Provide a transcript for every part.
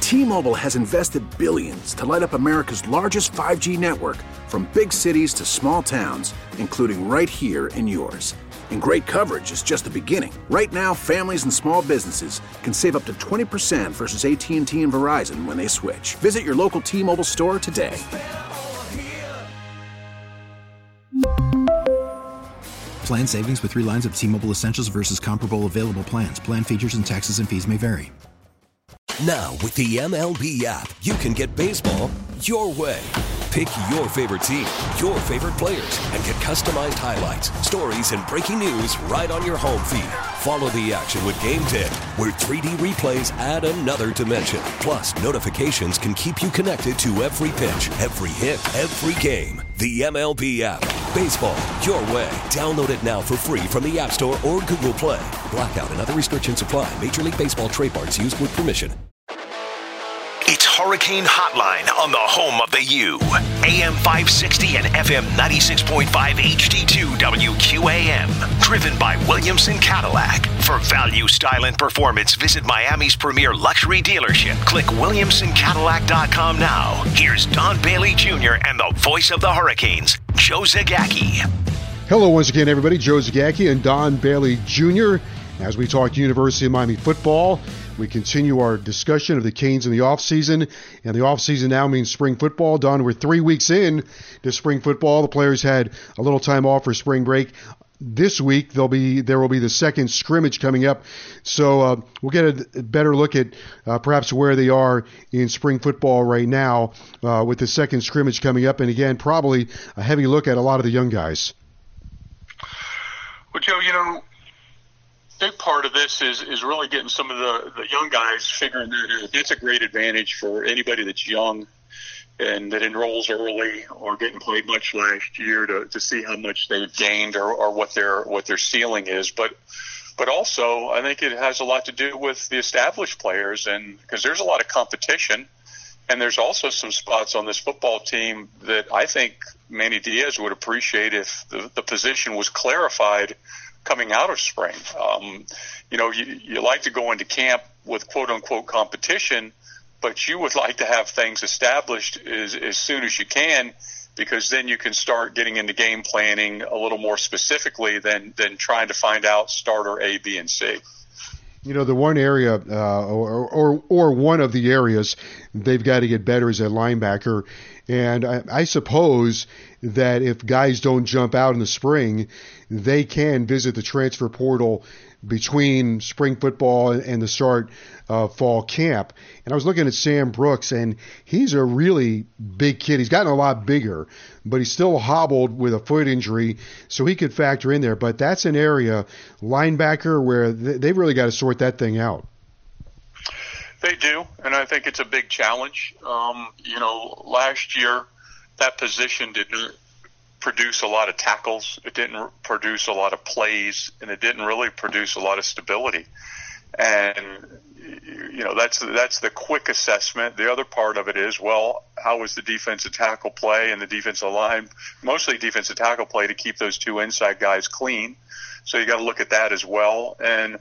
T-Mobile has invested billions to light up America's largest 5G network, from big cities to small towns, including right here in yours. And great coverage is just the beginning. Right now, families and small businesses can save up to 20% versus AT&T and Verizon when they switch. Visit your local T-Mobile store today. Plan savings with 3 lines of T-Mobile Essentials versus comparable available plans. Plan features and taxes and fees may vary. Now, with the MLB app, you can get baseball your way. Pick your favorite team, your favorite players, and get customized highlights, stories, and breaking news right on your home feed. Follow the action with Game Day, where 3D replays add another dimension. Plus, notifications can keep you connected to every pitch, every hit, every game. The MLB app. Baseball your way. Download it now for free from the App Store or Google Play. Blackout and other restrictions apply. Major League Baseball trademarks used with permission. It's Hurricane Hotline on the home of the U. AM 560 and FM 96.5 HD2 WQAM. Driven by Williamson Cadillac. For value, style, and performance, visit Miami's premier luxury dealership. Click WilliamsonCadillac.com now. Here's Don Bailey Jr. and the voice of the Hurricanes, Joe Zagacki. Hello once again, everybody. Joe Zagacki and Don Bailey Jr. As we talk University of Miami football, we continue our discussion of the Canes in the offseason. And the offseason now means spring football. Don, we're 3 weeks in to spring football. The players had a little time off for spring break. This week, there will be the second scrimmage coming up. So we'll get a better look at perhaps where they are in spring football right now with the second scrimmage coming up. And again, probably a heavy look at a lot of the young guys. Well, Joe, big part of this is really getting some of the young guys figuring that out. That's a great advantage for anybody that's young and that enrolls early or didn't play much last year to see how much they've gained or what their ceiling is. But also, I think it has a lot to do with the established players, and because there's a lot of competition, and there's also some spots on this football team that I think Manny Diaz would appreciate if the position was clarified coming out of spring. You like to go into camp with quote-unquote competition, but you would like to have things established as soon as you can, because then you can start getting into game planning a little more specifically than trying to find out starter A, B, and C. The one area or one of the areas they've got to get better is at linebacker. And I suppose that if guys don't jump out in the spring, they can visit the transfer portal between spring football and the start of fall camp. And I was looking at Sam Brooks, and he's a really big kid. He's gotten a lot bigger, but he's still hobbled with a foot injury, so he could factor in there. But that's an area, linebacker, where they've really got to sort that thing out. They do, and I think it's a big challenge. Last year, that position didn't produce a lot of tackles. It didn't produce a lot of plays, and it didn't really produce a lot of stability. And that's the quick assessment. The other part of it is, how was the defensive tackle play and the defensive line, mostly defensive tackle play, to keep those two inside guys clean. So you got to look at that as well. And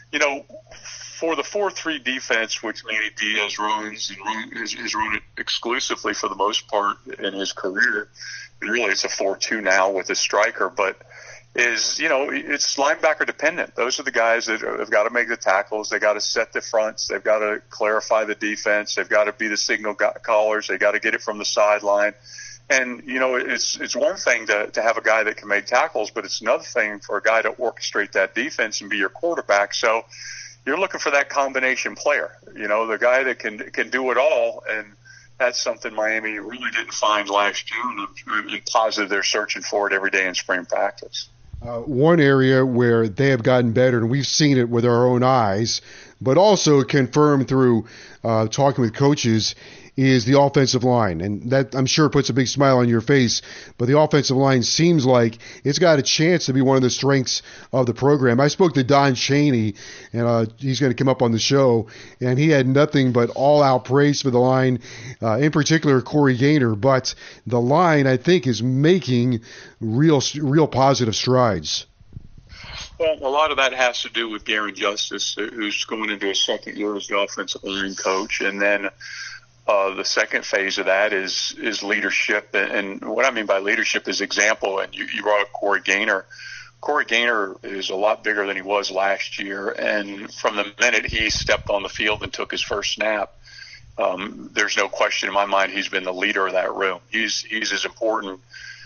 for the 4-3 defense, which Manny Diaz runs and has run it exclusively for the most part in his career, and really it's a 4-2 now with a striker, but it's linebacker dependent. Those are the guys that have got to make the tackles. They got to set the fronts. They've got to clarify the defense. They've got to be the signal callers. They got to get it from the sideline. And, it's one thing to have a guy that can make tackles, but it's another thing for a guy to orchestrate that defense and be your quarterback. So you're looking for that combination player, the guy that can do it all. And that's something Miami really didn't find last year, and I'm positive they're searching for it every day in spring practice. One area where they have gotten better, and we've seen it with our own eyes, but also confirmed through talking with coaches, is the offensive line. And that, I'm sure, puts a big smile on your face. But the offensive line seems like it's got a chance to be one of the strengths of the program. I spoke to Don Chaney, and he's going to come up on the show, and he had nothing but all-out praise for the line, in particular Corey Gaynor. But the line, I think, is making real positive strides. Well, a lot of that has to do with Garen Justice, who's going into his second year as the offensive line coach. And then the second phase of that is leadership. And what I mean by leadership is example. And you brought up Corey Gaynor. Corey Gaynor is a lot bigger than he was last year. And from the minute he stepped on the field and took his first snap, there's no question in my mind he's been the leader of that room. He's as important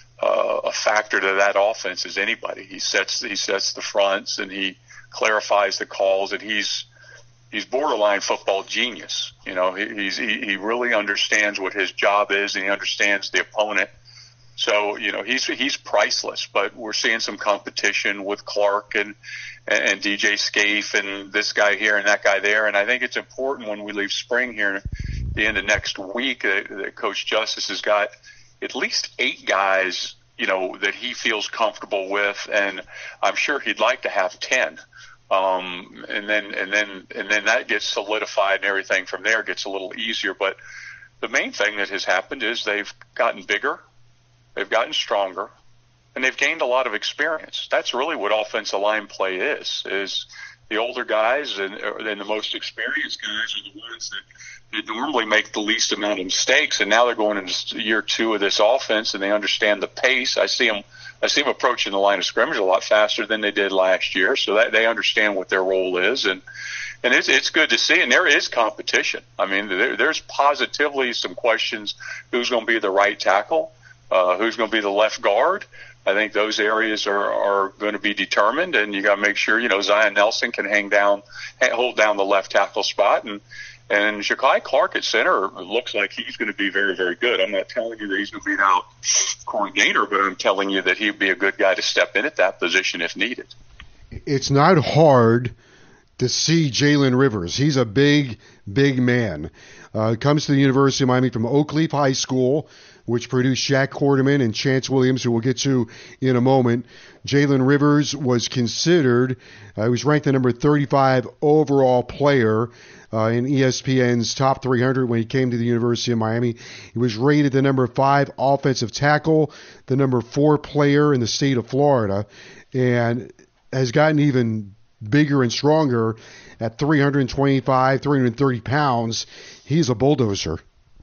a factor to that offense as anybody. He sets the fronts and he clarifies the calls, and he's borderline football genius. You know, he really understands what his job is, and he understands the opponent. So, you know, he's priceless. But we're seeing some competition with Clark and DJ Scaife and this guy here and that guy there. And I think it's important when we leave spring here at the end of next week that Coach Justice has got at least 8 guys, you know, that he feels comfortable with, and I'm sure he'd like to have 10. And then that gets solidified, and everything from there gets a little easier. But the main thing that has happened is they've gotten bigger, they've gotten stronger, and they've gained a lot of experience. That's really what offensive line play is the older guys and the most experienced guys are the ones that normally make the least amount of mistakes, and now they're going into year 2 of this offense, and they understand the pace. I see them approaching the line of scrimmage a lot faster than they did last year, so that they understand what their role is, and it's good to see. And there is competition. I mean, there's positively some questions: who's going to be the right tackle, who's going to be the left guard. I think those areas are going to be determined, and you got to make sure, you know, Zion Nelson can hold down the left tackle spot, and Ja'Kai Clark at center looks like he's going to be very, very good. I'm not telling you that he's going to beat out Corey Gaynor, but I'm telling you that he'd be a good guy to step in at that position if needed. It's not hard to see Jalen Rivers. He's a big, big man. Comes to the University of Miami from Oakleaf High School, which produced Shaq Quarterman and Chance Williams, who we'll get to in a moment. Jalen Rivers was considered, he was ranked the number 35 overall player in ESPN's top 300 when he came to the University of Miami. He was rated the number 5 offensive tackle, the number 4 player in the state of Florida, and has gotten even bigger and stronger at 325, 330 pounds. He's a bulldozer.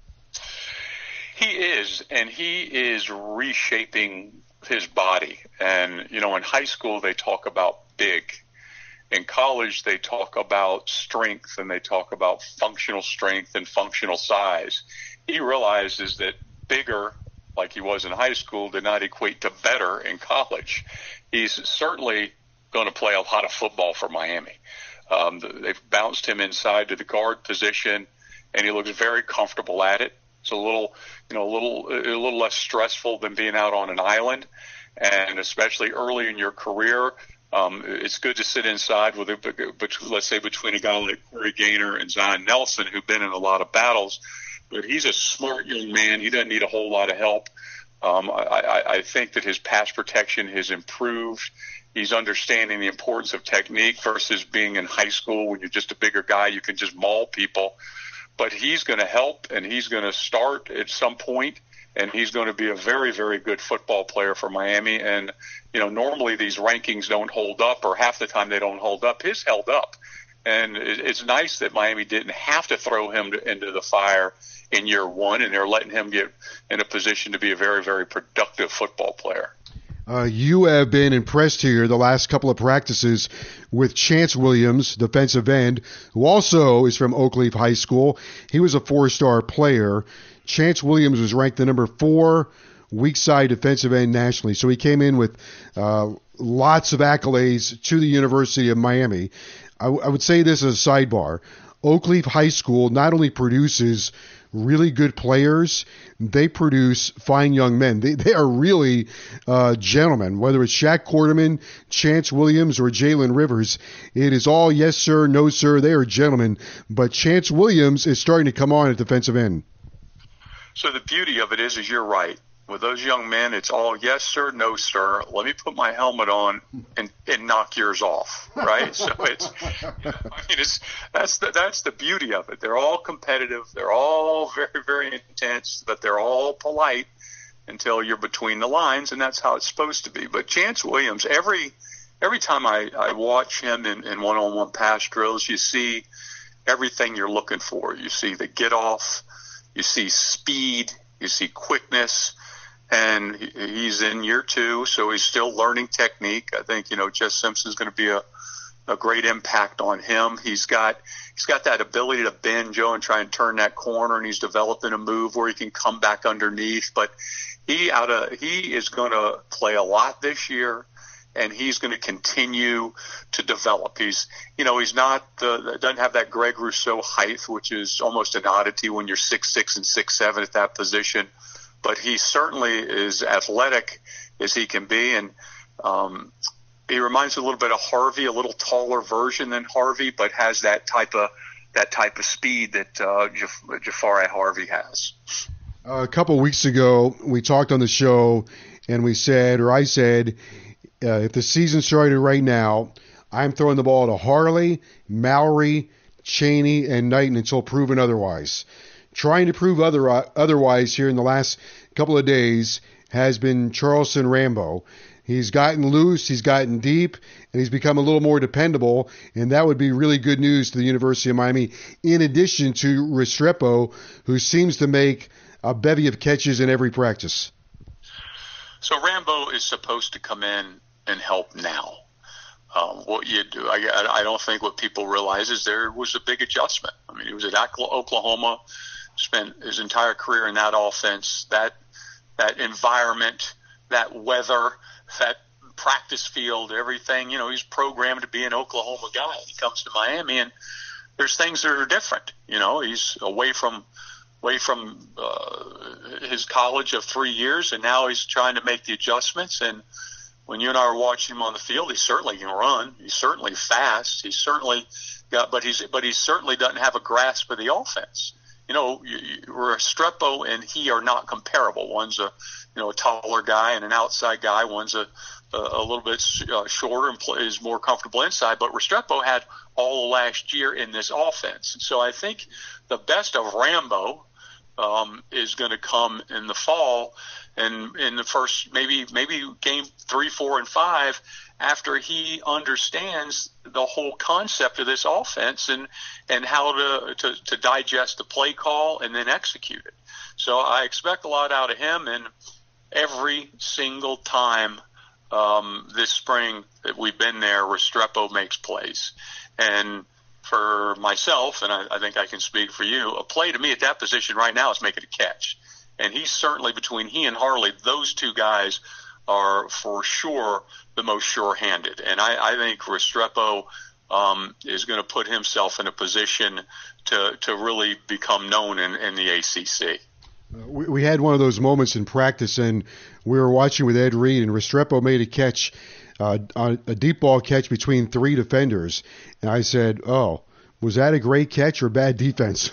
He is, and he is reshaping his body. And, you know, in high school they talk about big. In college they talk about strength, and they talk about functional strength and functional size. He realizes that bigger, like he was in high school, did not equate to better in college. He's certainly going to play a lot of football for Miami. They've bounced him inside to the guard position, and he looks very comfortable at it. It's a little less stressful than being out on an island, and especially early in your career, it's good to sit inside with let's say between a guy like Corey Gaynor and Zion Nelson, who've been in a lot of battles. But he's a smart young man. He doesn't need a whole lot of help. I think that his pass protection has improved. He's understanding the importance of technique versus being in high school when you're just a bigger guy. You can just maul people. But he's going to help, and he's going to start at some point, and he's going to be a very, very good football player for Miami. And, you know, normally these rankings don't hold up, or half the time they don't hold up. His held up. And it's nice that Miami didn't have to throw him into the fire in year 1, and they're letting him get in a position to be a very, very productive football player. You have been impressed here the last couple of practices with Chance Williams, defensive end, who also is from Oakleaf High School. He was a 4-star player. Chance Williams was ranked the number 4 weak side defensive end nationally. So he came in with lots of accolades to the University of Miami. I would say this as a sidebar. Oakleaf High School not only produces really good players, they produce fine young men. They are really gentlemen, whether it's Shaq Quarterman, Chance Williams, or Jalen Rivers. It is all yes, sir, no, sir. They are gentlemen. But Chance Williams is starting to come on at defensive end. So the beauty of it is you're right. With those young men, it's all yes, sir, no, sir. Let me put my helmet on and knock yours off, right? So that's the beauty of it. They're all competitive. They're all very, very intense, but they're all polite until you're between the lines, and that's how it's supposed to be. But Chance Williams, every every time I watch him in one-on-one pass drills, you see everything you're looking for. You see the get off, you see speed, you see quickness, and he's in year 2, so he's still learning technique. I think, Jess Simpson's going to be a great impact on him. He's got that ability to bend, Joe, and try and turn that corner, and he's developing a move where he can come back underneath. But he is going to play a lot this year, and he's going to continue to develop. He's not doesn't have that Greg Rousseau height, which is almost an oddity when you're 6'6" and 6'7" at that position. But he certainly is athletic as he can be, and he reminds me a little bit of Harvey, a little taller version than Harvey, but has that type of speed that Jahfari Harvey has. A couple weeks ago, we talked on the show, and I said, if the season started right now, I'm throwing the ball to Harley, Mallory, Chaney, and Knighton until proven otherwise. Trying to prove otherwise here in the last couple of days has been Charleston Rambo. He's gotten loose, he's gotten deep, and he's become a little more dependable, and that would be really good news to the University of Miami, in addition to Restrepo, who seems to make a bevy of catches in every practice. So Rambo is supposed to come in and help now. What you do, I don't think what people realize is there was a big adjustment. I mean, he was at Oklahoma, spent his entire career in that offense, that environment, that weather, that practice field, everything. He's programmed to be an Oklahoma guy. He comes to Miami, and there's things that are different. He's away from his college of 3 years, and now he's trying to make the adjustments. And when you and I are watching him on the field, he certainly can run. He's certainly fast. He's certainly but he certainly doesn't have a grasp of the offense. Restrepo and he are not comparable. One's a taller guy and an outside guy. One's a little bit shorter and is more comfortable inside. But Restrepo had all last year in this offense. So I think the best of Rambo is going to come in the fall, and in the first maybe game 3, 4, and 5, after he understands the whole concept of this offense and how to digest the play call and then execute it. So I expect a lot out of him, and every single time this spring that we've been there, Restrepo makes plays. And for myself, and I think I can speak for you, a play to me at that position right now is making a catch. And he's certainly, between he and Harley, those two guys are for sure the most sure-handed. And I think Restrepo is going to put himself in a position to really become known in the ACC. We had one of those moments in practice, and we were watching with Ed Reed, and Restrepo made a catch, a deep ball catch between 3 defenders. And I said, oh, was that a great catch or bad defense?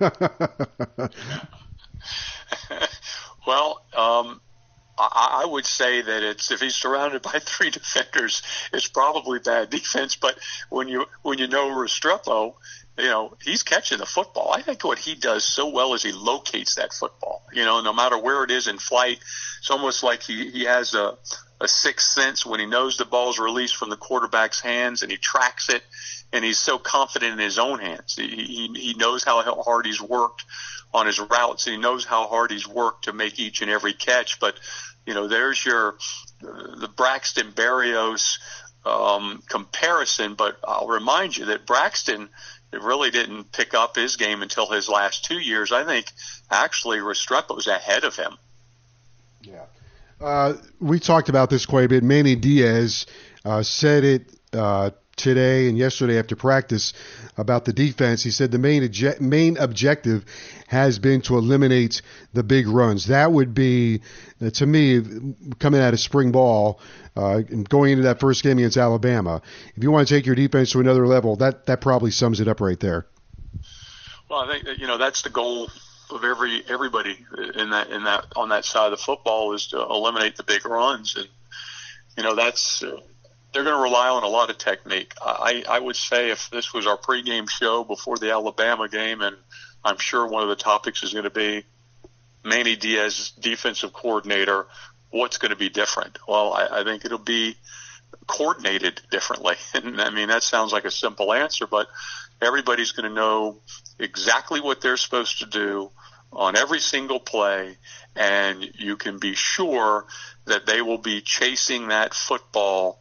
Well, I would say that if he's surrounded by 3 defenders, it's probably bad defense. But when you know Restrepo, he's catching the football. I think what he does so well is he locates that football. No matter where it is in flight, it's almost like he has a sixth sense when he knows the ball's released from the quarterback's hands, and he tracks it, and he's so confident in his own hands. He knows how hard he's worked on his routes, and he knows how hard he's worked to make each and every catch. But there's the Braxton Berrios comparison. But I'll remind you that Braxton really didn't pick up his game until his last 2 years. I think actually Restrepo's ahead of him. Yeah. We talked about this quite a bit. Manny Diaz said it today and yesterday after practice about the defense. He said the main objective has been to eliminate the big runs. That would be, to me, coming out of spring ball and going into that first game against Alabama. If you want to take your defense to another level, that probably sums it up right there. Well, I think that, that's the goal of everybody in that on that side of the football, is to eliminate the big runs, and that's. They're going to rely on a lot of technique. I would say if this was our pregame show before the Alabama game, and I'm sure one of the topics is going to be Manny Diaz, defensive coordinator, what's going to be different? Well, I think it'll be coordinated differently. And I mean, that sounds like a simple answer, but everybody's going to know exactly what they're supposed to do on every single play, and you can be sure that they will be chasing that football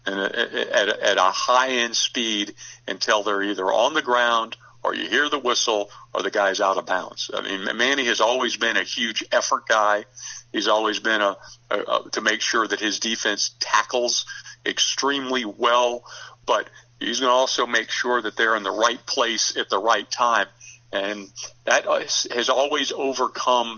at a high-end speed until they're either on the ground or you hear the whistle or the guy's out of bounds. I mean, Manny has always been a huge effort guy. He's always been to make sure that his defense tackles extremely well, but he's going to also make sure that they're in the right place at the right time. And that has always overcome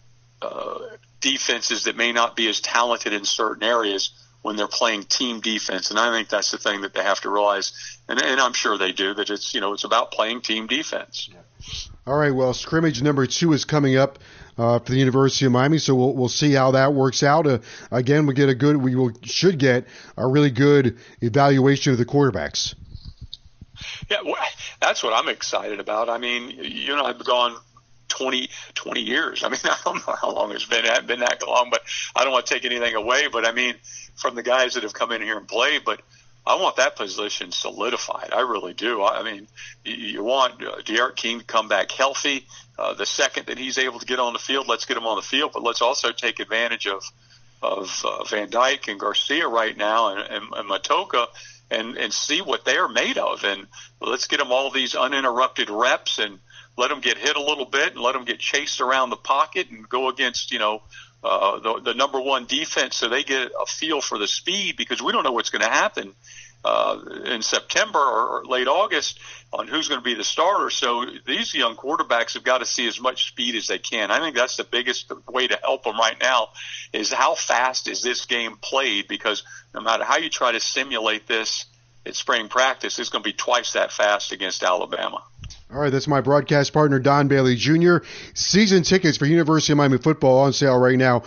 defenses that may not be as talented in certain areas when they're playing team defense. And I think that's the thing that they have to realize, and I'm sure they do, that it's about playing team defense. All right, well, scrimmage number 2 is coming up for the University of Miami, so we'll see how that works out. Again, should get a really good evaluation of the quarterbacks. Yeah, well, that's what I'm excited about. I mean, I've gone 20 years. I mean, I don't know how long it's been that long, but I don't want to take anything away. But I mean, from the guys that have come in here and played, but I want that position solidified. I really do. I mean, you want D'Eriq King to come back healthy. The second that he's able to get on the field, let's get him on the field. But let's also take advantage of Van Dyke and Garcia right now and Matoka and see what they are made of. And let's get them all these uninterrupted reps and let them get hit a little bit and let them get chased around the pocket and go against, the number one defense, so they get a feel for the speed, because we don't know what's going to happen in September or late August on who's going to be the starter. So these young quarterbacks have got to see as much speed as they can. I think that's the biggest way to help them right now, is how fast is this game played, because no matter how you try to simulate this at spring practice, it's going to be twice that fast against Alabama. All right, that's my broadcast partner, Don Bailey Jr. Season tickets for University of Miami football on sale right now.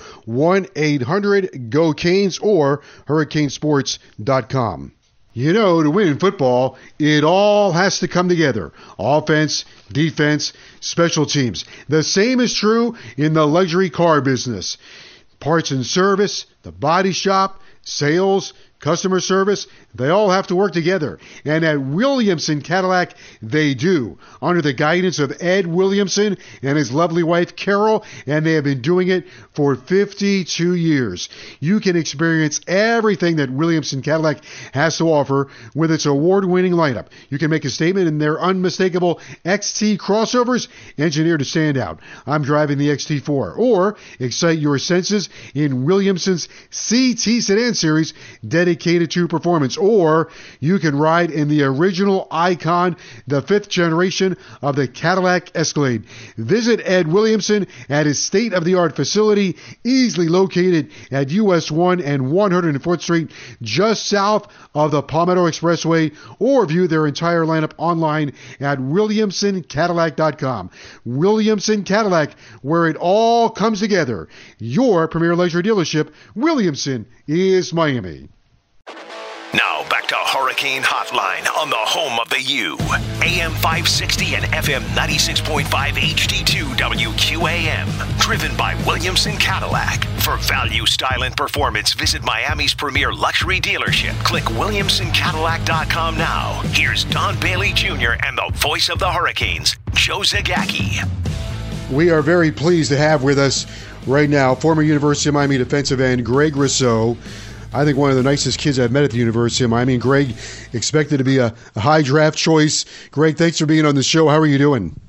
1-800-GO-CANES or hurricanesports.com. To win football, it all has to come together. Offense, defense, special teams. The same is true in the luxury car business. Parts and service, the body shop, sales, customer service, they all have to work together. And at Williamson Cadillac, they do. Under the guidance of Ed Williamson and his lovely wife, Carol, and they have been doing it for 52 years. You can experience everything that Williamson Cadillac has to offer with its award-winning lineup. You can make a statement in their unmistakable XT crossovers, engineered to stand out. I'm driving the XT4. Or excite your senses in Williamson's CT Sedan Series, dedicated to performance. Or you can ride in the original Icon, the 5th generation of the Cadillac Escalade. Visit Ed Williamson at his state-of-the-art facility, easily located at US 1 and 104th Street, just south of the Palmetto Expressway, or view their entire lineup online at WilliamsonCadillac.com. Williamson Cadillac, where it all comes together. Your premier luxury dealership, Williamson is Miami. Now back to Hurricane Hotline on the home of the U. AM 560 and FM 96.5 HD2 WQAM. Driven by Williamson Cadillac. For value, style, and performance, visit Miami's premier luxury dealership. Click WilliamsonCadillac.com now. Here's Don Bailey Jr. and the voice of the Hurricanes, Joe Zagacki. We are very pleased to have with us right now former University of Miami defensive end Greg Rousseau. I think one of the nicest kids I've met at the University of Miami. And Greg, expected to be a high draft choice. Greg, thanks for being on the show. How are you doing?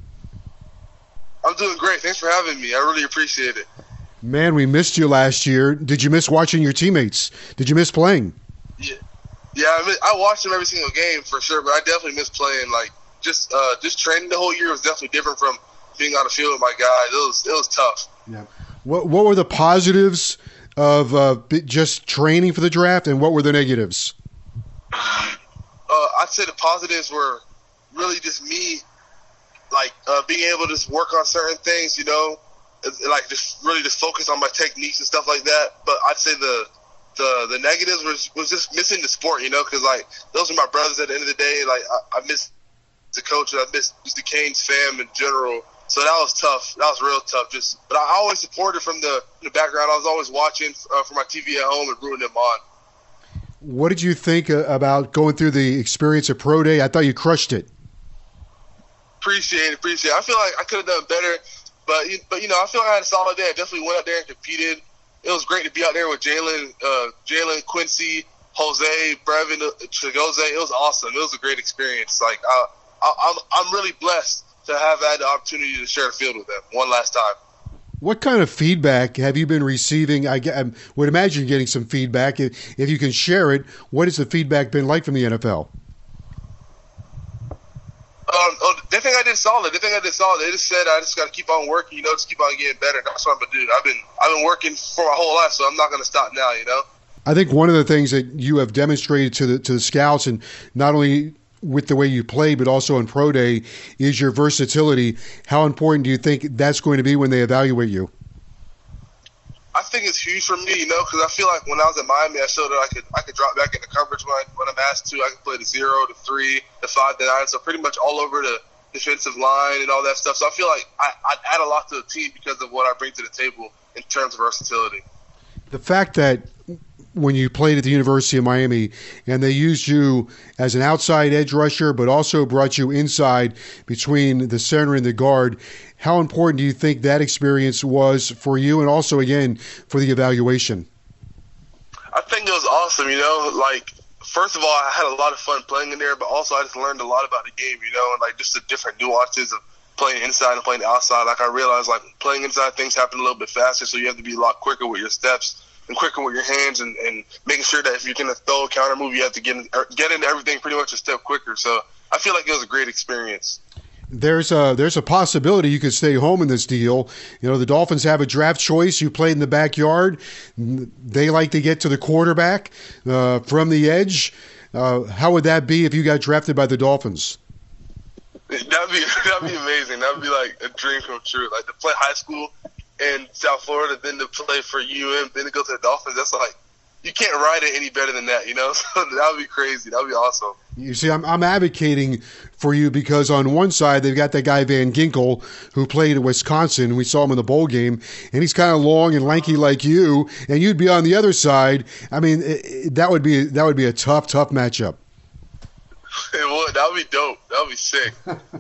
I'm doing great. Thanks for having me. I really appreciate it. Man, we missed you last year. Did you miss watching your teammates? Did you miss playing? Yeah, I watched them every single game for sure, but I definitely miss playing. Like just training the whole year was definitely different from being on the field with my guys. It was tough. Yeah. What were the positives of just training for the draft, and what were the negatives? I'd say the positives were really just me, like being able to just work on certain things, like just really just focus on my techniques and stuff like that. But I'd say the negatives was just missing the sport, because like those are my brothers at the end of the day. Like I miss the coach, and I miss just the Canes fam in general. So that was tough. That was real tough. But I always supported from the background. I was always watching from my TV at home and rooting them on. What did you think about going through the experience of Pro Day? I thought you crushed it. Appreciate it. I feel like I could have done better, but I feel like I had a solid day. I definitely went out there and competed. It was great to be out there with Jalen, Quincy, Jose, Brevin, Chigoze. It was awesome. It was a great experience. Like I'm really blessed to have had the opportunity to share the field with them one last time. What kind of feedback have you been receiving? I would imagine you're getting some feedback. If you can share it, what has the feedback been like from the NFL? They think I did solid. They just said I just got to keep on working, just keep on getting better. That's what I'm going to do. I've been working for my whole life, so I'm not going to stop now, I think one of the things that you have demonstrated to the scouts, and not only with the way you play, but also on Pro Day, is your versatility. How important do you think that's going to be when they evaluate you? I think it's huge for me, because I feel like when I was at Miami, I showed that I could drop back into coverage when I'm asked to. I could play the 0 to 3, the 5 to 9, so pretty much all over the defensive line and all that stuff. So I feel like I add a lot to the team because of what I bring to the table in terms of versatility. The fact that when you played at the University of Miami and they used you as an outside edge rusher but also brought you inside between the center and the guard, how important do you think that experience was for you and also, again, for the evaluation? I think it was awesome, first of all, I had a lot of fun playing in there, but also I just learned a lot about the game, and just the different nuances of playing inside and playing outside. Like I realized, playing inside, things happen a little bit faster, so you have to be a lot quicker with your steps and quicker with your hands and making sure that if you're going to throw a counter move, you have to get into everything pretty much a step quicker. So I feel like it was a great experience. There's a possibility you could stay home in this deal. The Dolphins have a draft choice. You played in the backyard. They like to get to the quarterback from the edge. How would that be if you got drafted by the Dolphins? That'd be amazing. That'd be like a dream come true. Like to play high school in South Florida, then to play for UM, then to go to the Dolphins. That's like, you can't write it any better than that, So that would be crazy. That would be awesome. You see, I'm advocating for you because on one side they've got that guy Van Ginkel who played at Wisconsin. We saw him in the bowl game, and he's kind of long and lanky like you, and you'd be on the other side. I mean, that would be a tough matchup. It would. That would be dope. That would be sick.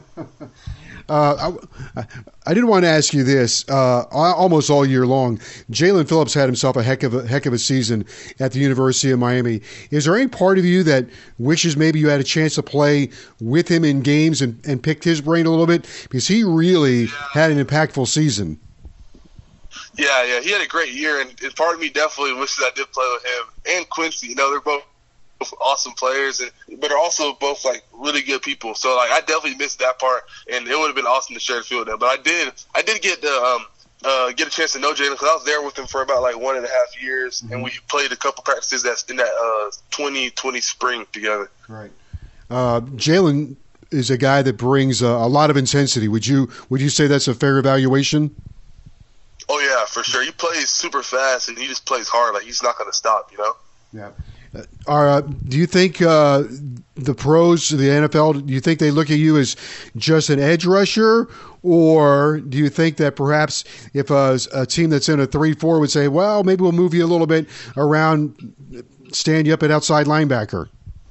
I did want to ask you this. Almost all year long, Jalen Phillips had himself a heck of a season at the University of Miami. Is there any part of you that wishes maybe you had a chance to play with him in games and picked his brain a little bit? Because he really had an impactful season. Yeah, he had a great year, and part of me definitely wishes I did play with him and Quincy. They're both awesome players, but are also both really good people. So I definitely missed that part, and it would have been awesome to share the field with them. But I did get to get a chance to know Jalen because I was there with him for about 1.5 years, and we played a couple practices in that 2020 spring together. Right. Jalen is a guy that brings a lot of intensity. Would you say that's a fair evaluation? Oh yeah, for sure. He plays super fast, and he just plays hard. He's not going to stop. Yeah. Do you think the pros, the NFL, do you think they look at you as just an edge rusher, or do you think that perhaps if a team that's in a 3-4 would say, well, maybe we'll move you a little bit around, stand you up at outside linebacker?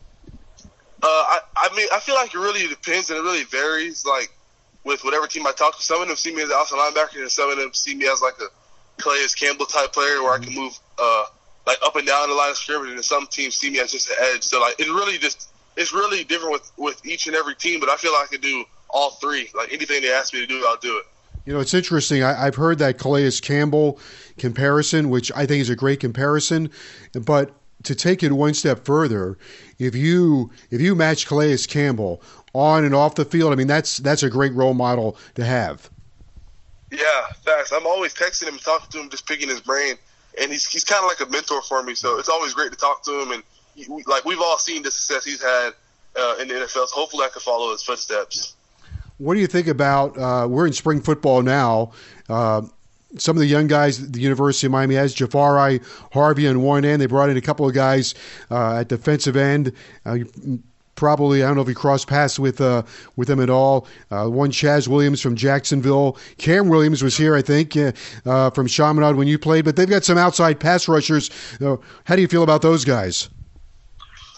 I feel like it really depends and it really varies. With whatever team I talk to, some of them see me as an outside linebacker, and some of them see me as a Calais Campbell type player where I can move up and down the line of scrimmage, and some teams see me as just an edge. So it's really different with each and every team, but I feel like I can do all three. Anything they ask me to do, I'll do it. It's interesting. I've heard that Calais Campbell comparison, which I think is a great comparison, but to take it one step further, if you match Calais Campbell on and off the field, I mean that's a great role model to have. Yeah, facts. I'm always texting him, talking to him, just picking his brain. And he's kind of like a mentor for me, so it's always great to talk to him. And we've all seen the success he's had in the NFL, so hopefully I can follow his footsteps. What do you think about we're in spring football now? Some of the young guys the University of Miami has, Jafari Harvey on one end. They brought in a couple of guys at defensive end. Probably, I don't know if he crossed paths with them at all. One Chaz Williams from Jacksonville. Cam Williams was here, I think, from Chaminade when you played. But they've got some outside pass rushers. How do you feel about those guys?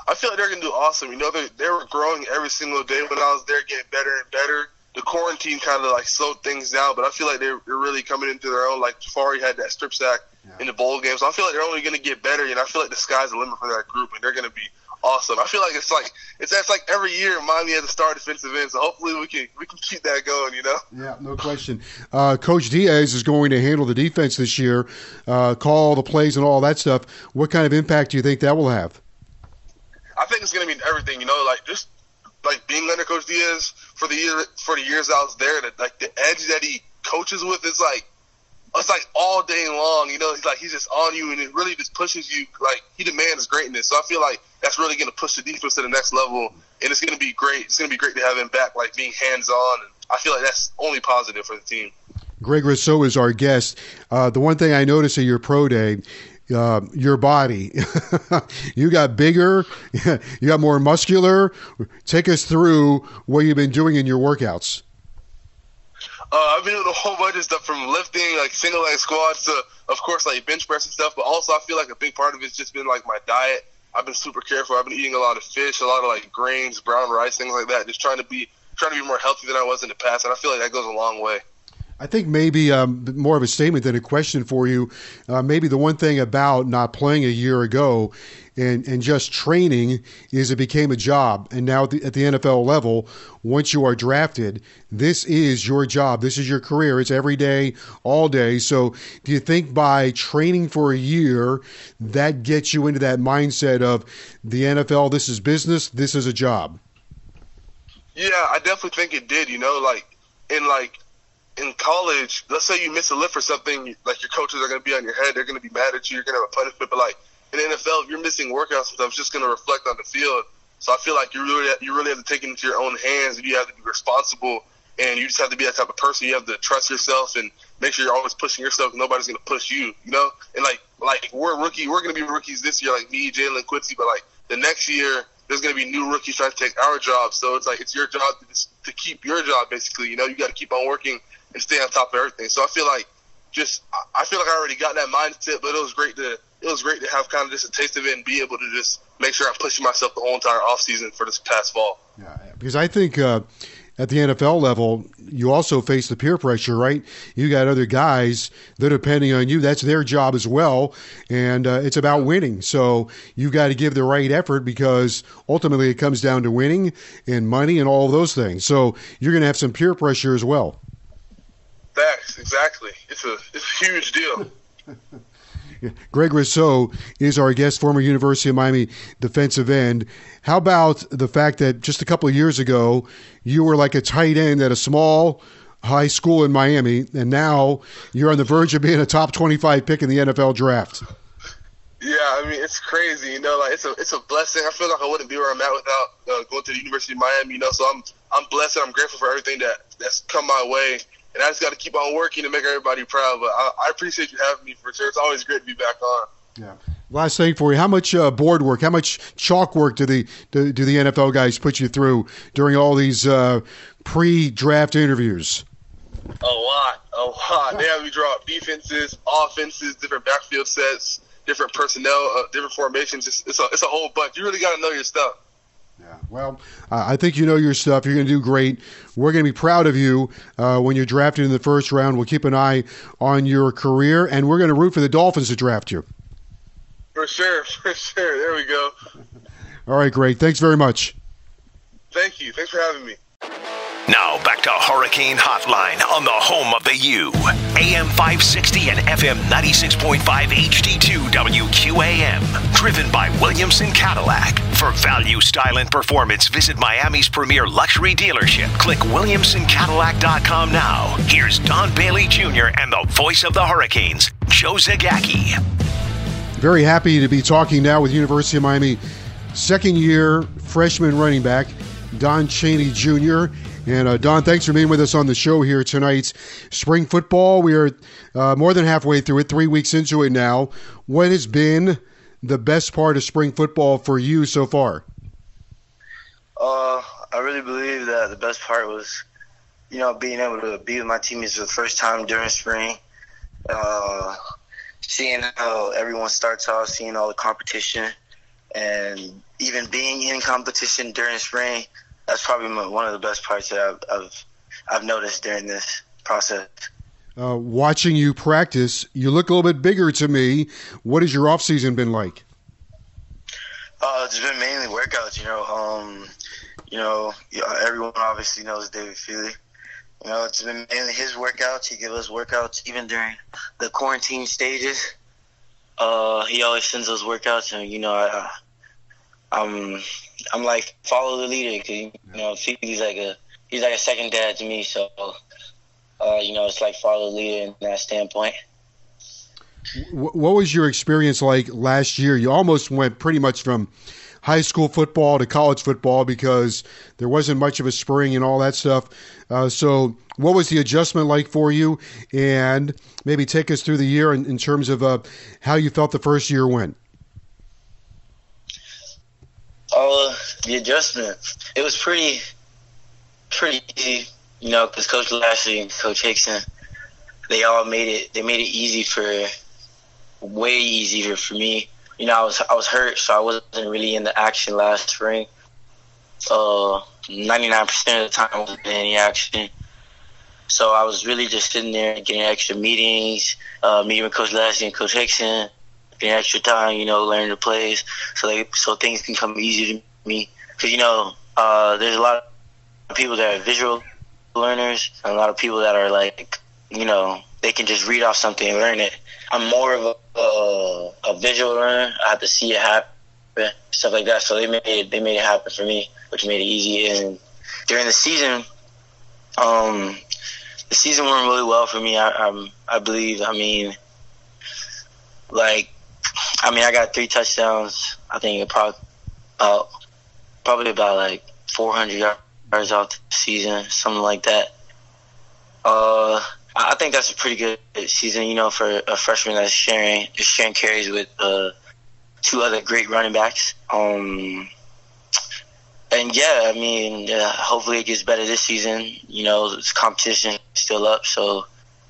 I feel like they're going to do awesome. You know, they were growing every single day when I was there, getting better and better. The quarantine kind of, like, slowed things down, but I feel like they're really coming into their own. Like, Jafari had that strip sack in the bowl game. So I feel like they're only going to get better, and I feel like the sky's the limit for that group, and they're going to be awesome. I feel like it's like every year Miami has a star defensive end, so hopefully we can keep that going, you know? Yeah, no question. Coach Diaz is going to handle the defense this year, call the plays and all that stuff. What kind of impact do you think that will have? I think it's going to mean everything, you know, like just like being under Coach Diaz for the years I was there, like the edge that he coaches with is like, it's like all day long, you know, he's just on you, and it really just pushes you. Like, he demands greatness. So I feel like that's really going to push the defense to the next level, and it's going to be great. It's going to be great to have him back, like being hands-on, and I feel like that's only positive for the team. Greg Rousseau is our guest. The one thing I noticed at your pro day, your body, you got bigger, you got more muscular. Take us through what you've been doing in your workouts. I've been doing a whole bunch of stuff, from lifting, like single leg squats, to, of course, like bench press and stuff. But also, I feel like a big part of it's just been like my diet. I've been super careful. I've been eating a lot of fish, a lot of like grains, brown rice, things like that. Just trying to be more healthy than I was in the past, and I feel like that goes a long way. I think maybe more of a statement than a question for you. Maybe the one thing about not playing a year ago and just training is it became a job. And now at the NFL level, once you are drafted, this is your job. This is your career. It's every day, all day. So do you think by training for a year, that gets you into that mindset of the NFL, this is business, this is a job? Yeah, I definitely think it did, you know, in college, let's say you miss a lift or something, like your coaches are going to be on your head. They're going to be mad at you. You're going to have a punishment. But like in the NFL, if you're missing workouts and stuff, it's just going to reflect on the field. So I feel like you really have to take it into your own hands, and you have to be responsible, and you just have to be that type of person. You have to trust yourself and make sure you're always pushing yourself. Nobody's going to push you, you know? And like we're a rookie. We're going to be rookies this year, like me, Jalen, Quincy. But like the next year, there's going to be new rookies trying to take our job. So it's like it's your job to keep your job, basically. You know, you got to keep on working and stay on top of everything. So I feel like I already got that mindset, but it was great to have kind of just a taste of it and be able to just make sure I'm pushing myself the whole entire offseason for this past fall. Yeah, because I think at the NFL level, you also face the peer pressure, right? You got other guys that are depending on you. That's their job as well, and it's about winning. So you got to give the right effort, because ultimately it comes down to winning and money and all of those things. So you're going to have some peer pressure as well. Facts, exactly. It's a huge deal. Greg Rousseau is our guest, former University of Miami defensive end. How about the fact that just a couple of years ago, you were like a tight end at a small high school in Miami, and now you're on the verge of being a top 25 pick in the NFL draft? Yeah, I mean, it's crazy, you know, like it's a blessing. I feel like I wouldn't be where I'm at without going to the University of Miami, you know, so I'm blessed and I'm grateful for everything that's come my way. And I just got to keep on working to make everybody proud. But I appreciate you having me, for sure. It's always great to be back on. Yeah. Last thing for you, how much board work, how much chalk work do the NFL guys put you through during all these pre-draft interviews? A lot. They have me draw up defenses, offenses, different backfield sets, different personnel, different formations. It's a whole bunch. You really got to know your stuff. Yeah, well, I think you know your stuff. You're going to do great. We're going to be proud of you when you're drafted in the first round. We'll keep an eye on your career, and we're going to root for the Dolphins to draft you. For sure. There we go. All right, great. Thanks very much. Thank you. Thanks for having me. Now back to Hurricane Hotline on the home of the U. AM 560 and FM 96.5 HD2 WQAM. Driven by Williamson Cadillac. For value, style, and performance, visit Miami's premier luxury dealership. Click WilliamsonCadillac.com now. Here's Don Bailey Jr. and the voice of the Hurricanes, Joe Zagacki. Very happy to be talking now with University of Miami second-year freshman running back, Don Chaney Jr., and Don, thanks for being with us on the show here tonight. Spring football, we are more than halfway through it, 3 weeks into it now. What has been the best part of spring football for you so far? I really believe that the best part was, being able to be with my teammates for the first time during spring, seeing how everyone starts off, seeing all the competition, And even being in competition during spring, that's probably one of the best parts that I've noticed during this process. Watching you practice, you look a little bit bigger to me. What has your off season been like? It's been mainly workouts. Everyone obviously knows David Feely. It's been mainly his workouts. He gives us workouts even during the quarantine stages. He always sends those workouts, and I'm like follow the leader, because he's like a second dad to me. So it's like follow the leader in that standpoint. What was your experience like last year? You almost went pretty much from high school football to college football because there wasn't much of a spring and all that stuff. So what was the adjustment like for you? And maybe take us through the year in terms of how you felt the first year went. The adjustment, it was pretty easy, because Coach Lashley and Coach Hickson, they made it way easier for me. I was hurt, so I wasn't really in the action last spring. 99% of the time I wasn't in any action. So I was really just sitting there getting extra meetings, meeting with Coach Lashley and Coach Hickson, getting extra time, learning the plays, so things can come easier to me. Because, there's a lot of people that are visual learners, and a lot of people that are like, they can just read off something and learn it. I'm more of a visual learner. I have to see it happen, stuff like that. So they made it happen for me, which made it easy. And during the season, went really well for me. I believe. I got 3 touchdowns. I think probably about like 400 yards out the season, something like that. I think that's a pretty good season, for a freshman that's sharing carries with 2 other great running backs. Hopefully it gets better this season. This competition is still up, so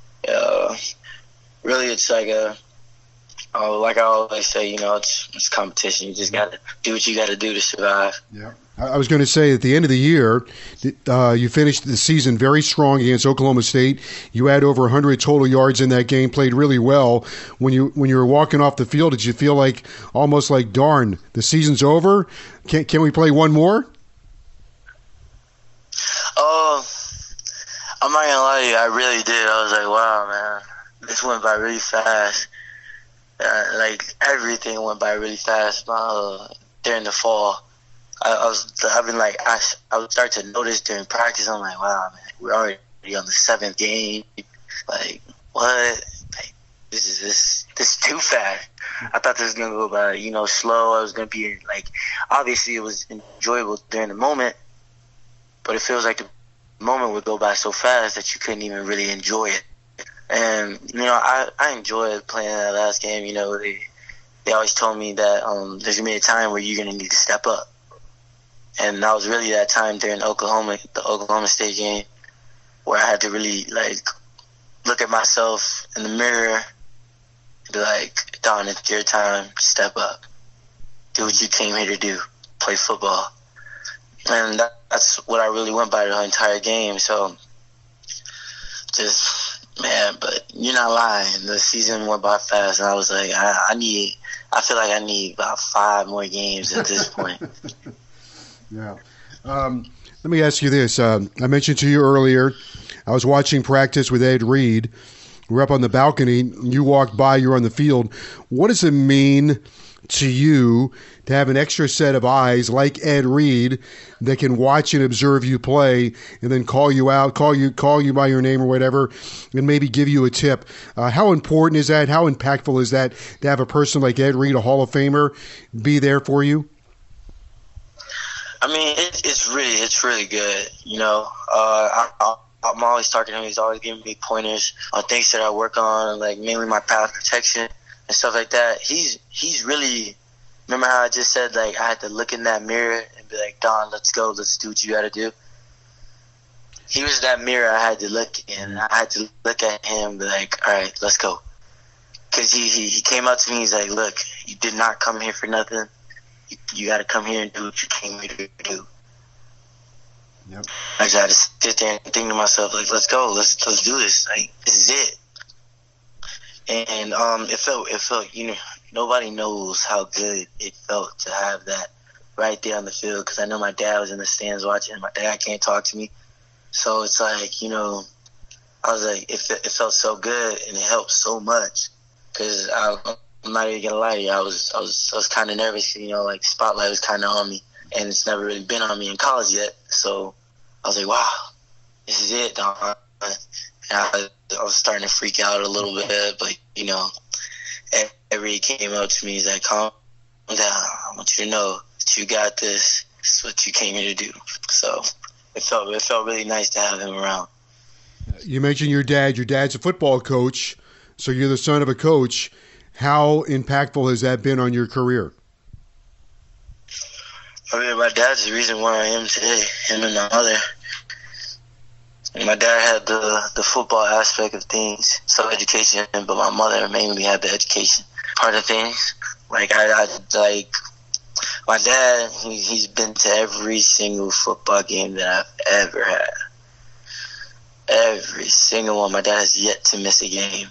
really it's like like I always say, it's competition. You just got to do what you got to do to survive. Yeah. I was going to say, at the end of the year, you finished the season very strong against Oklahoma State. You had over 100 total yards in that game, played really well. When you were walking off the field, did you feel like almost like, darn, the season's over? Can we play one more? I'm not going to lie to you, I really did. I was like, wow, man, this went by really fast. Everything went by really fast during the fall. I would start to notice during practice. I'm like, wow, man, we're already on the 7th game. Like, what? Like, this is too fast. I thought this was gonna go by, slow. I was gonna be obviously it was enjoyable during the moment, but it feels like the moment would go by so fast that you couldn't even really enjoy it. And I enjoyed playing that last game. They always told me that there's gonna be a time where you're gonna need to step up. And that was really that time during the Oklahoma State game, where I had to really look at myself in the mirror and be like, Don, it's your time, step up. Do what you came here to do, play football. And that's what I really went by the entire game. So but you're not lying. The season went by fast, and I was like, I feel like I need about 5 more games at this point. Yeah. Let me ask you this. I mentioned to you earlier, I was watching practice with Ed Reed. We're up on the balcony. You walked by, you're on the field. What does it mean to you to have an extra set of eyes like Ed Reed that can watch and observe you play and then call you out, call you by your name or whatever, and maybe give you a tip? How important is that? How impactful is that to have a person like Ed Reed, a Hall of Famer, be there for you? I mean, it's really good. I'm always talking to him. He's always giving me pointers on things that I work on, like mainly my pass protection and stuff like that. He's really, remember how I just said, I had to look in that mirror and be like, Don, let's go. Let's do what you got to do. He was that mirror I had to look in. I had to look at him and be like, all right, let's go. Because he came up to me. He's like, look, you did not come here for nothing. you got to come here and do what you came here to do. Yep. I just had to sit there and think to myself, like, let's go, let's do this. Like, this is it. And it felt, you know, nobody knows how good it felt to have that right there on the field, because I know my dad was in the stands watching, and my dad can't talk to me. So it's like, you know, I was like, it felt so good, and it helped so much, because I'm not even gonna lie to you, I was kind of nervous, you know, like, spotlight was kind of on me, and it's never really been on me in college yet. So I was like, wow, this is it, Don. And I was starting to freak out a little bit, but, you know, everybody came up to me, he's like, calm down, I want you to know that you got this. This is what you came here to do. So it felt really nice to have him around. You mentioned your dad. Your dad's a football coach, so you're the son of a coach. How impactful has that been on your career? I mean, my dad's the reason where I am today, him and my mother. And my dad had the football aspect of things, so education, but my mother mainly had the education part of things. Like, I my dad, he's been to every single football game that I've ever had. Every single one. My dad has yet to miss a game.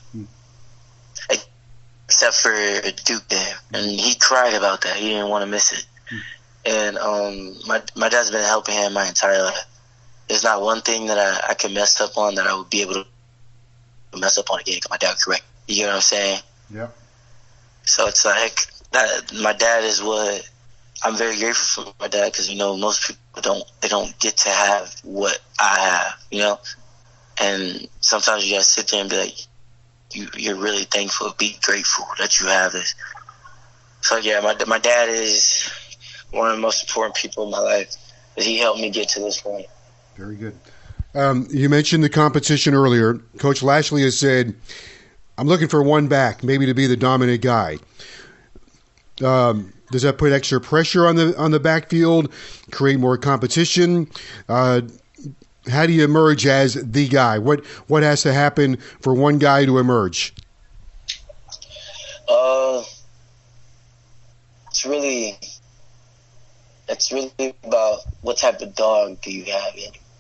Except for a Duke game. And he cried about that. He didn't want to miss it. And my dad's been a helping hand my entire life. There's not one thing that I can mess up on that I would be able to mess up on again, because my dad would correct. You get what I'm saying? Yeah. So it's like, my dad is what I'm very grateful for my dad, because, you know, most people don't get to have what I have, you know? And sometimes you gotta sit there and be like, you're really thankful, be grateful that you have this. So yeah, my dad is one of the most important people in my life, because he helped me get to this point. Very good. You mentioned the competition earlier. Coach Lashley has said, I'm looking for one back, maybe to be the dominant guy. Does that put extra pressure on the backfield, create more competition? How do you emerge as the guy? What has to happen for one guy to emerge? It's really about what type of dog do you have in you.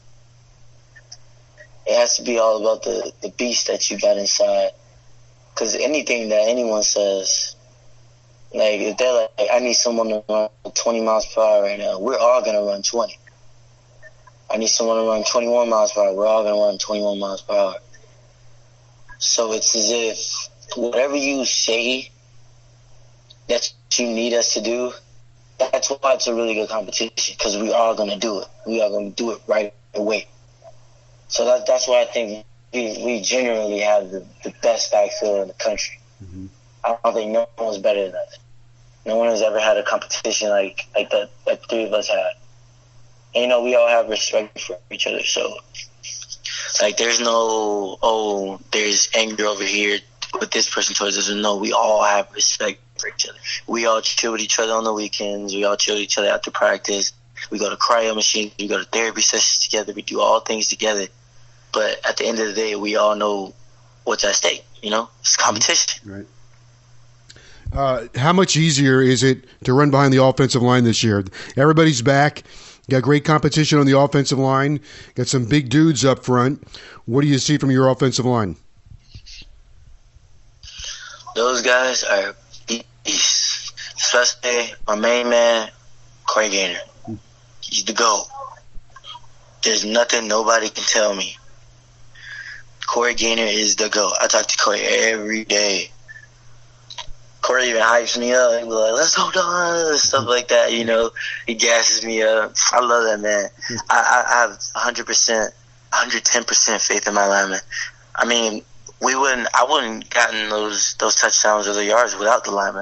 It has to be all about the beast that you got inside. Because anything that anyone says, like, if they're like, I need someone to run 20 miles per hour right now, we're all going to run 20. I need someone to run 21 miles per hour, we're all going to run 21 miles per hour. So it's as if whatever you say that you need us to do, that's why it's a really good competition, because we are going to do it. We are going to do it right away. So that's why I think we generally have the best backfield in the country. Mm-hmm. I don't think no one's better than us. No one has ever had a competition like that three of us had. And, you know, we all have respect for each other. So, like, there's no, there's anger over here with this person towards us. No, we all have respect for each other. We all chill with each other on the weekends. We all chill with each other after practice. We go to cryo machines. We go to therapy sessions together. We do all things together. But at the end of the day, we all know what's at stake. You know, it's competition. Right. How much easier is it to run behind the offensive line this year? Everybody's back. Got great competition on the offensive line. Got some big dudes up front. What do you see from your offensive line? Those guys are beasts. Especially my main man, Corey Gaynor. He's the GOAT. There's nothing nobody can tell me. Corey Gaynor is the GOAT. I talk to Corey every day. Corey even hypes me up and be like, let's go, Don, stuff like that, you know. He gasses me up. I love that man. I have 100%, 110% faith in my lineman. I mean, I wouldn't gotten those touchdowns or the yards without the lineman.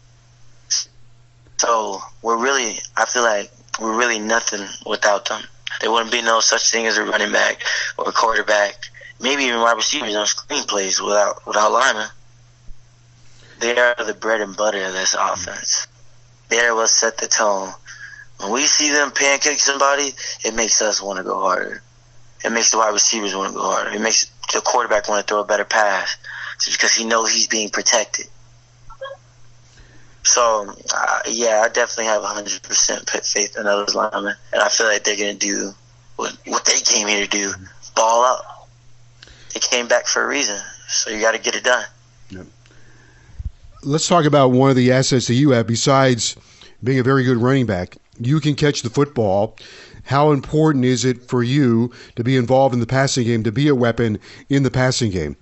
So I feel like we're really nothing without them. There wouldn't be no such thing as a running back or a quarterback, maybe even wide receivers on screenplays without linemen. They are the bread and butter of this offense. They are what set the tone. When we see them pancake somebody, it makes us want to go harder. It makes the wide receivers want to go harder. It makes the quarterback want to throw a better pass just because he knows he's being protected. So, I definitely have 100% faith in those linemen. And I feel like they're going to do what they came here to do, ball out. They came back for a reason, so you got to get it done. Yep. Let's talk about one of the assets that you have besides being a very good running back. You can catch the football. How important is it for you to be involved in the passing game, to be a weapon in the passing game?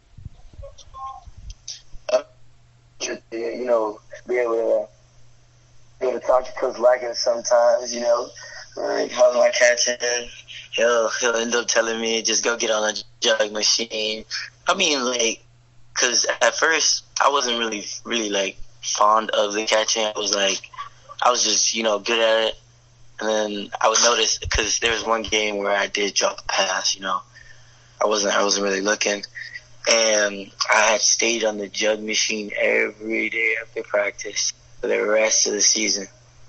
Be able to talk to Coach Lackett sometimes, like how am I catching? He'll end up telling me just go get on a jug machine. I mean, because at first I wasn't really like fond of the catching. I was just good at it, and then I would notice because there was one game where I did drop a pass. I wasn't really looking. And I had stayed on the jug machine every day after practice for the rest of the season.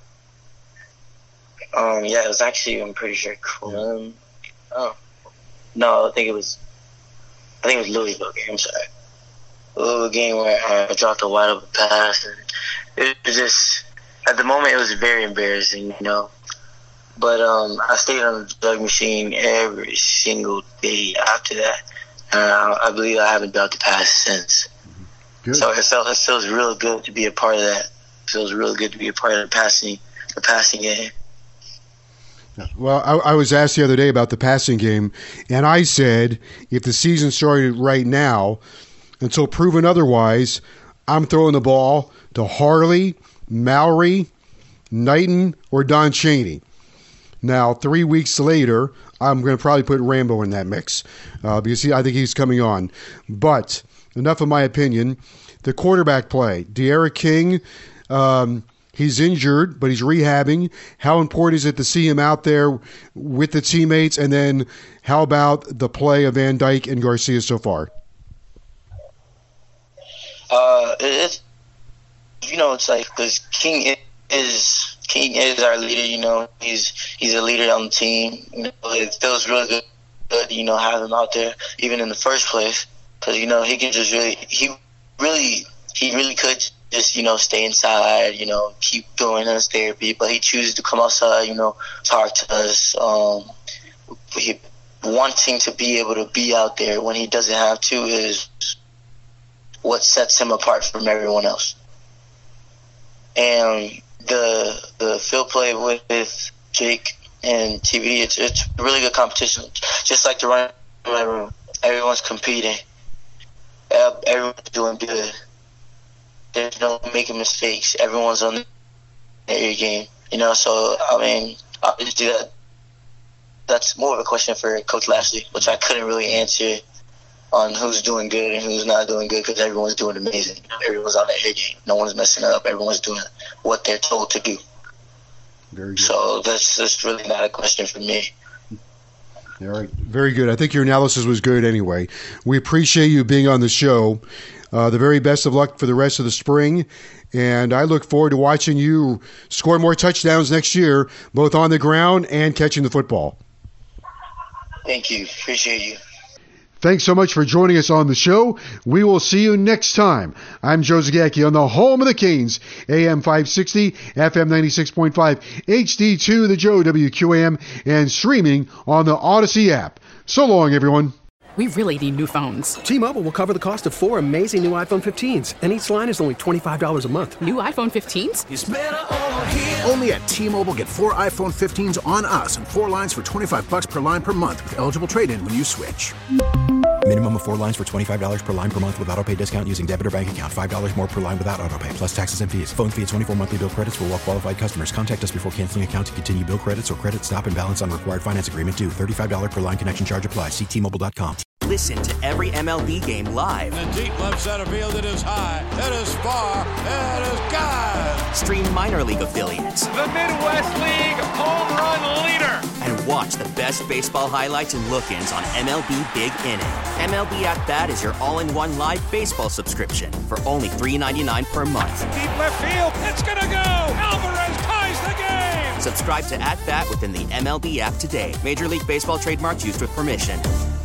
It was actually, I'm pretty sure, Clem. No, I think it was Louisville game. I'm sorry, Louisville game where I dropped a wide open pass, and it was just at the moment it was very embarrassing, But I stayed on the jug machine every single day after that. I believe I haven't dropped the pass since. Good. So it feels real good to be a part of that. It feels real good to be a part of the passing game. Well, I was asked the other day about the passing game, and I said if the season started right now, until proven otherwise, I'm throwing the ball to Harley, Mallory, Knighton, or Don Chaney. Now, 3 weeks later, I'm going to probably put Rambo in that mix because I think he's coming on. But enough of my opinion. The quarterback play, De'Ara King, he's injured, but he's rehabbing. How important is it to see him out there with the teammates? And then how about the play of Van Dyke and Garcia so far? It's like because King is our leader, he's a leader on the team. It feels really good, have him out there, even in the first place, because, he can just he really could just, stay inside, keep doing his therapy, but he chooses to come outside, talk to us, wanting to be able to be out there when he doesn't have to is what sets him apart from everyone else. And the field play with Jake and TVD, it's a really good competition. Just like the running room, everyone's competing. Everyone's doing good. There's no making mistakes. Everyone's on their game. So, I mean, obviously that's more of a question for Coach Lashley, which I couldn't really answer on who's doing good and who's not doing good because everyone's doing amazing. Everyone's on their game. No one's messing up. Everyone's doing what they're told to do. Very good. So that's really not a question for me. All right. Very good. I think your analysis was good anyway. We appreciate you being on the show. The very best of luck for the rest of the spring. And I look forward to watching you score more touchdowns next year, both on the ground and catching the football. Thank you. Appreciate you. Thanks so much for joining us on the show. We will see you next time. I'm Joe Zagacki on the home of the Canes, AM 560, FM 96.5, HD2, the Joe WQAM, and streaming on the Odyssey app. So long, everyone. We really need new phones. T-Mobile will cover the cost of 4 amazing new iPhone 15s, and each line is only $25 a month. New iPhone 15s? It's better over here. Only at T-Mobile, get 4 iPhone 15s on us and 4 lines for $25 per line per month with eligible trade-in when you switch. Minimum of 4 lines for $25 per line per month with autopay discount using debit or bank account. $5 more per line without autopay, plus taxes and fees. Phone fee at 24 monthly bill credits for well-qualified customers. Contact us before canceling account to continue bill credits or credit stop and balance on required finance agreement due. $35 per line connection charge applies. See T-Mobile.com. Listen to every MLB game live. In the deep left center field, it is high, it is far, it is gone. Stream minor league affiliates. The Midwest League home run leader. And watch the best baseball highlights and look-ins on MLB Big Inning. MLB At Bat is your all-in-one live baseball subscription for only $3.99 per month. Deep left field, it's gonna go. Alvarez ties the game. Subscribe to At Bat within the MLB app today. Major League Baseball trademarks used with permission.